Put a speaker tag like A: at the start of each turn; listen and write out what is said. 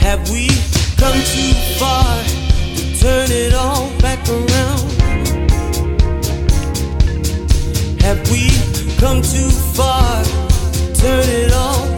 A: Have we come too far to turn it all back around? Have we come too far to turn it all